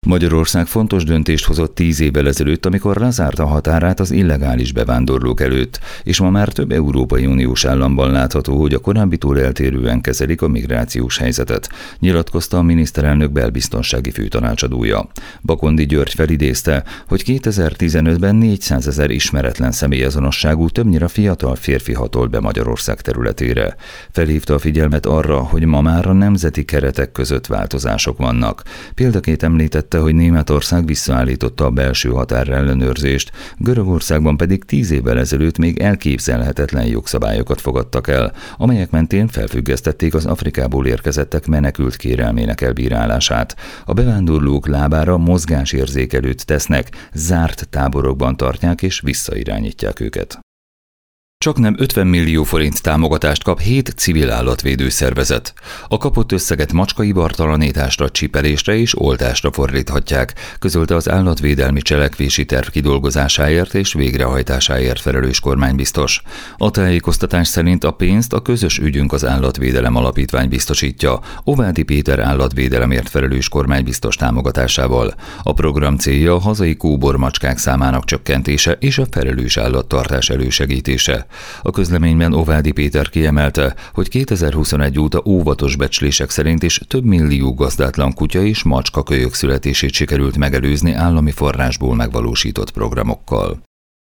Magyarország fontos döntést hozott 10 évvel ezelőtt, amikor lezárta a határát az illegális bevándorlók előtt, és ma már több Európai Uniós államban látható, hogy a korábbitól eltérően kezelik a migrációs helyzetet, nyilatkozta a miniszterelnök belbiztonsági főtanácsadója. Bakondi György felidézte, hogy 2015-ben 400 000 ismeretlen személyazonosságú, többnyire fiatal férfi hatolt be Magyarország területére. Felhívta a figyelmet arra, hogy ma már a nemzeti keretek között változások vannak. Példaként említette, hogy Németország visszaállította a belső határellenőrzést, Görögországban pedig 10 évvel ezelőtt még elképzelhetetlen jogszabályokat fogadtak el, amelyek mentén felfüggesztették az Afrikából érkezettek menekült kérelmének elbírálását. A bevándorlók lábára mozgásérzékelőt tesznek, zárt táborokban tartják és visszairányítják őket. Csaknem 50 millió forint támogatást kap 7 civil állatvédő szervezet. A kapott összeget macskaibartalanításra, csipelésre és oltásra fordíthatják, közölte az állatvédelmi cselekvési terv kidolgozásáért és végrehajtásáért felelős kormánybiztos. A tájékoztatás szerint a pénzt a Közös ügyünk az Állatvédelem Alapítvány biztosítja, Ovádi Péter állatvédelemért felelős kormánybiztos támogatásával. A program célja a hazai kóbormacskák számának csökkentése és a felelős állattartás elősegítése. A közleményben Ovádi Péter kiemelte, hogy 2021 óta óvatos becslések szerint is több millió gazdátlan kutya és macskakölyök születését sikerült megelőzni állami forrásból megvalósított programokkal.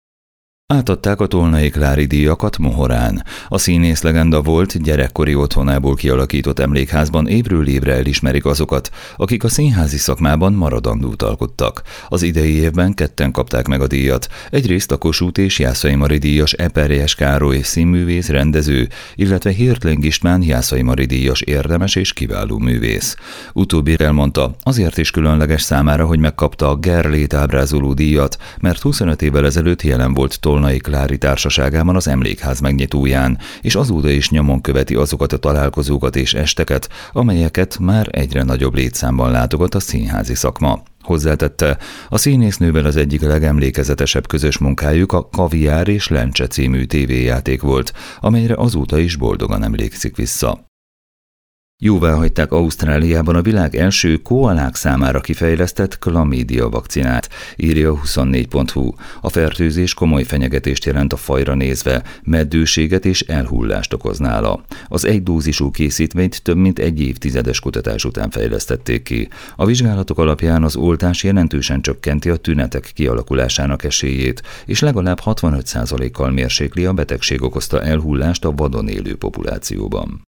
Átadták a Tolnai Klári díjakat Mohorán. A színész legenda volt, gyerekkori otthonából kialakított emlékházban évről évre elismerik azokat, akik a színházi szakmában maradandót alkottak. Az idei évben 2 kapták meg a díjat. Egyrészt a Kossuth és Jászai Mari díjas Eperjes Károly színművész, rendező, illetve Hirtling István Jászai Mari díjas érdemes és kiváló művész. Utóbbi elmondta, azért is különleges számára, hogy megkapta a Gerlét ábrázoló díjat, mert 25 évvel ezelőtt jelen volt Tolnai Klári társaságában az emlékház megnyitóján, és azóta is nyomon követi azokat a találkozókat és esteket, amelyeket már egyre nagyobb létszámban látogat a színházi szakma. Hozzátette, a színésznővel az egyik legemlékezetesebb közös munkájuk a Kaviár és Lencse című tévéjáték volt, amelyre azóta is boldogan emlékszik vissza. Jóváhagyták Ausztráliában a világ első koalák számára kifejlesztett klamídia vakcinát, írja a 24.hu. A fertőzés komoly fenyegetést jelent a fajra nézve, meddőséget és elhullást okoz nála. Az egydózisú készítményt több mint egy évtizedes kutatás után fejlesztették ki. A vizsgálatok alapján az oltás jelentősen csökkenti a tünetek kialakulásának esélyét, és legalább 65%-kal mérsékli a betegség okozta elhullást a vadon élő populációban.